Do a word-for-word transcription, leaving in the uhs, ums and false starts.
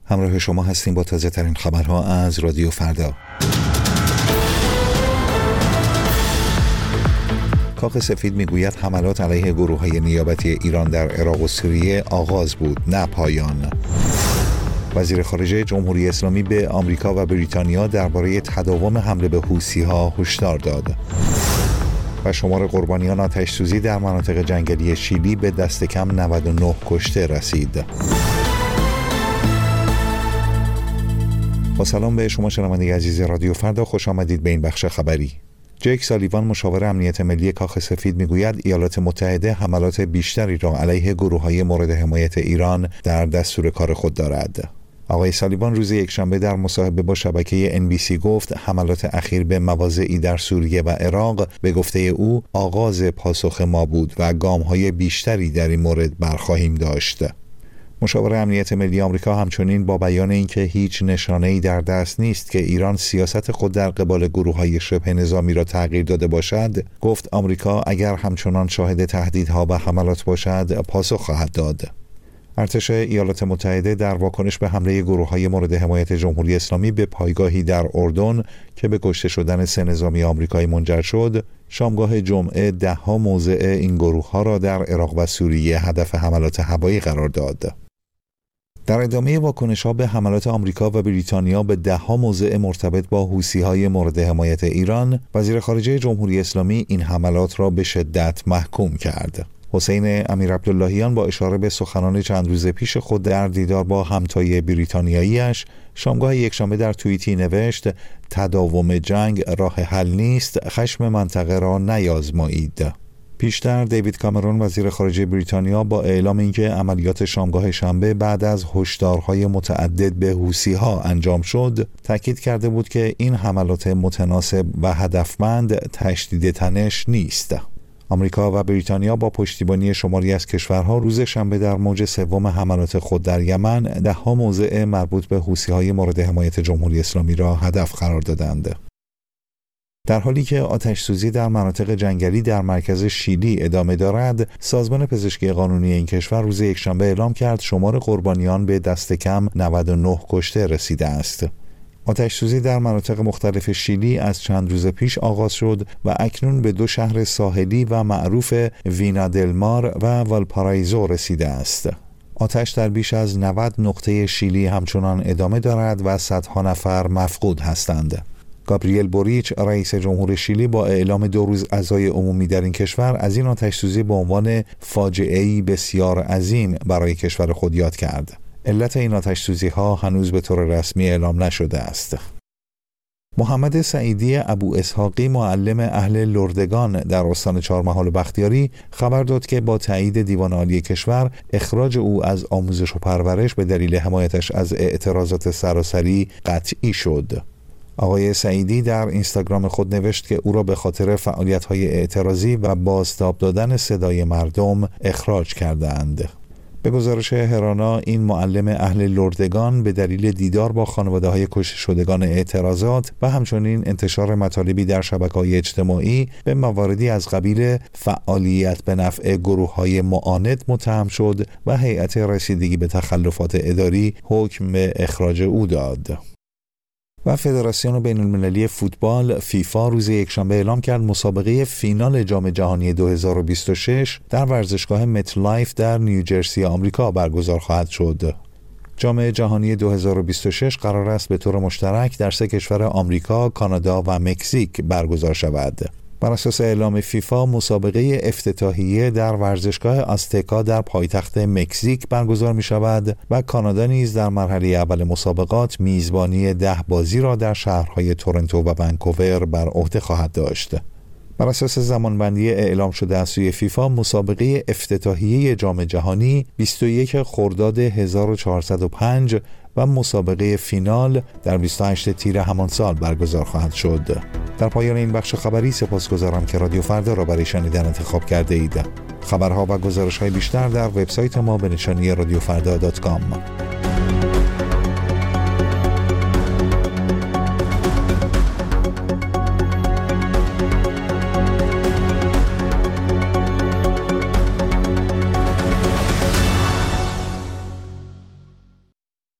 همراه شما هستیم با تازه ترین خبرها از رادیو فردا. کاخ سفید میگوید حملات علیه گروه‌های نیابتی ایران در عراق و سوریه آغاز بود، نه پایان. وزیر خارجه جمهوری اسلامی به آمریکا و بریتانیا درباره تداوم حمله به حوثی‌ها هشدار داد. و شمار قربانیان آتش‌سوزی در مناطق جنگلی شیلی به دست کم نود و نه کشته رسید. با سلام به شما شنونده عزیز رادیو فردا، خوش آمدید به این بخش خبری. جیک سالیوان مشاور امنیت ملی کاخ سفید میگوید ایالات متحده حملات بیشتری را علیه گروه‌های مورد حمایت ایران در دستور کار خود دارد. آقای سالیوان روز یکشنبه در مصاحبه با شبکه ان بی سی گفت حملات اخیر به مواضعی در سوریه و عراق به گفته او آغاز پاسخ ما بود و گام‌های بیشتری در این مورد برخواهیم داشت. مشاور امنیت ملی آمریکا همچنین با بیان اینکه هیچ نشانه‌ای در دست نیست که ایران سیاست خود در قبال گروه‌های شبه نظامی را تغییر داده باشد، گفت آمریکا اگر همچنان شاهد تهدیدها و حملات باشد پاسخ خواهد داد. ارتش ایالات متحده در واکنش به حمله گروه‌های مورد حمایت جمهوری اسلامی به پایگاهی در اردن که به کشته شدن سه نظامی آمریکایی منجر شد، شامگاه جمعه ده‌ها موضع این گروه‌ها را در عراق و سوریه هدف حملات هوایی قرار داد. در ادامه واکنش‌ها به حملات آمریکا و بریتانیا به ده‌ها موضع مرتبط با حوثی‌های مورد حمایت ایران، وزیر خارجه جمهوری اسلامی این حملات را به شدت محکوم کرد. حسین امیرعبداللهیان با اشاره به سخنان چند روز پیش خود در دیدار با همتای بریتانیایی‌اش، شامگاه یکشنبه در توییتی نوشت: تداوم جنگ راه حل نیست، خشم منطقه را نیازمایید. پیشتر دیوید کامرون وزیر خارجه بریتانیا با اعلام اینکه عملیات شامگاه شنبه بعد از هشدارهای متعدد به حوثی‌ها انجام شد، تاکید کرده بود که این حملات متناسب و هدفمند تشدید تنش نیست. آمریکا و بریتانیا با پشتیبانی شماری از کشورها روز شنبه در موج سوم حملات خود در یمن ده‌ها موضع مربوط به حوثی‌های مورد حمایت جمهوری اسلامی را هدف قرار دادند. در حالی که آتش‌سوزی در مناطق جنگلی در مرکز شیلی ادامه دارد، سازمان پزشکی قانونی این کشور روز یکشنبه اعلام کرد شمار قربانیان به دست کم نود و نه کشته رسیده است. آتش‌سوزی در مناطق مختلف شیلی از چند روز پیش آغاز شد و اکنون به دو شهر ساحلی و معروف وینا دل مار و والپارائیزو رسیده است. آتش در بیش از نود نقطه شیلی همچنان ادامه دارد و صدها نفر مفقود هستند. گابریل بوریچ رئیس جمهور شیلی با اعلام دو روز عزای عمومی در این کشور از این آتش‌سوزی به عنوان فاجعه‌ای بسیار عظیم برای کشور خود یاد کرد. علت این آتش‌سوزی‌ها هنوز به طور رسمی اعلام نشده است. محمد سعیدی ابو اسحاقی معلم اهل لردگان در استان چهارمحال و بختیاری خبر داد که با تایید دیوان عالی کشور اخراج او از آموزش و پرورش به دلیل حمایتش از اعتراضات سراسری قطعی شد. آقای سعیدی در اینستاگرام خود نوشت که او را به خاطر فعالیت‌های اعتراضی و بازتاب دادن صدای مردم اخراج کردند. به گزارش هرانا، این معلم اهل لردگان به دلیل دیدار با خانواده‌های کشته شدگان اعتراضات و همچنین انتشار مطالبی در شبکه‌های اجتماعی به مواردی از قبیل فعالیت به نفع گروه‌های معاند متهم شد و هیئت رسیدگی به تخلفات اداری حکم به اخراج او داد. و فدراسیون بین المللی فوتبال فیفا روز یکشنبه اعلام کرد مسابقه فینال جام جهانی دو هزار و بیست و شش در ورزشگاه مت لایف در نیوجرسی آمریکا برگزار خواهد شد. جام جهانی دو هزار و بیست و شش قرار است به طور مشترک در سه کشور آمریکا، کانادا و مکزیک برگزار شود. بر اساس اعلام فیفا مسابقه افتتاحیه در ورزشگاه آزتکا در پایتخت مکزیک برگزار می شود و کانادا نیز در مرحله اول مسابقات میزبانی ده بازی را در شهرهای تورنتو و ونکوور بر عهده خواهد داشت. بر اساس زمانبندی اعلام شده از سوی فیفا مسابقه افتتاحیه جام جهانی بیست و یک خرداد هزار و چهارصد و پنج و مسابقه فینال در بیست و هشت تیر همان سال برگزار خواهد شد. در پایان این بخش خبری سپاسگزارم که رادیو فردا را برای شنیدن انتخاب کرده اید. خبرها و گزارش‌های بیشتر در وبسایت ما به نشانی رادیو فردا دات کام.